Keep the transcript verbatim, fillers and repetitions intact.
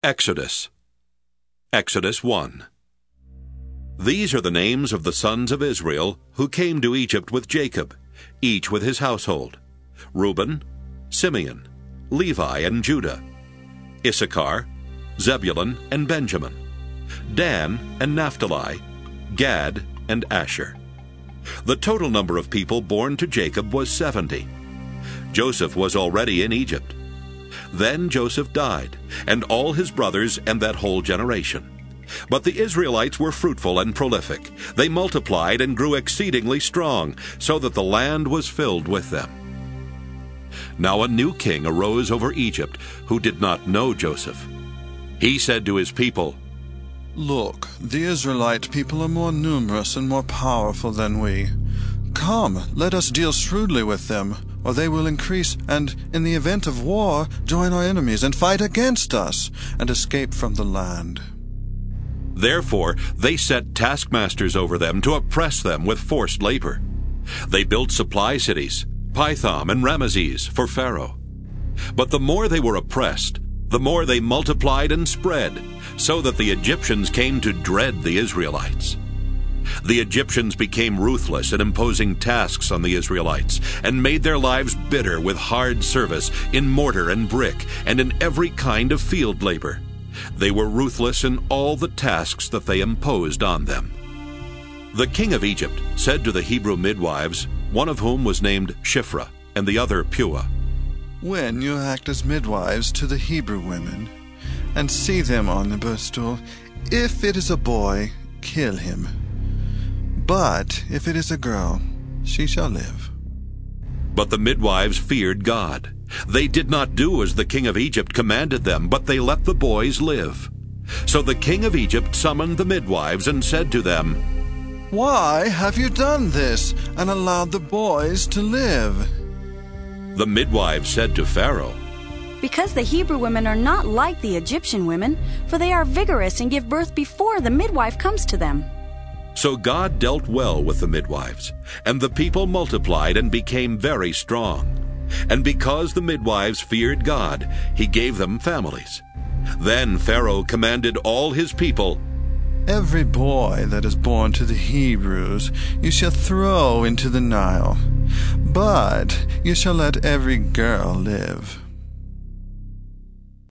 Exodus. Exodus one. These are the names of the sons of Israel who came to Egypt with Jacob, each with his household: Reuben, Simeon, Levi, and Judah; Issachar, Zebulun, and Benjamin; Dan and Naphtali; Gad and Asher. The total number of people born to Jacob was seventy. Joseph was already in Egypt. Then Joseph died, and all his brothers and that whole generation. But the Israelites were fruitful and prolific. They multiplied and grew exceedingly strong, so that the land was filled with them. Now a new king arose over Egypt, who did not know Joseph. He said to his people, "Look, the Israelite people are more numerous and more powerful than we. Come, let us deal shrewdly with them, or they will increase, and in the event of war, join our enemies and fight against us, and escape from the land." Therefore they set taskmasters over them to oppress them with forced labor. They built supply cities, Pithom and Ramesses, for Pharaoh. But the more they were oppressed, the more they multiplied and spread, so that the Egyptians came to dread the Israelites. The Egyptians became ruthless in imposing tasks on the Israelites, and made their lives bitter with hard service in mortar and brick, and in every kind of field labor. They were ruthless in all the tasks that they imposed on them. The king of Egypt said to the Hebrew midwives, one of whom was named Shiphrah, and the other Puah, "When you act as midwives to the Hebrew women, and see them on the birth stool, if it is a boy, kill him. But if it is a girl, she shall live." But the midwives feared God. They did not do as the king of Egypt commanded them, but they let the boys live. So the king of Egypt summoned the midwives and said to them, "Why have you done this, and allowed the boys to live?" The midwives said to Pharaoh, "Because the Hebrew women are not like the Egyptian women, for they are vigorous and give birth before the midwife comes to them." So God dealt well with the midwives, and the people multiplied and became very strong. And because the midwives feared God, he gave them families. Then Pharaoh commanded all his people, "Every boy that is born to the Hebrews you shall throw into the Nile, but you shall let every girl live."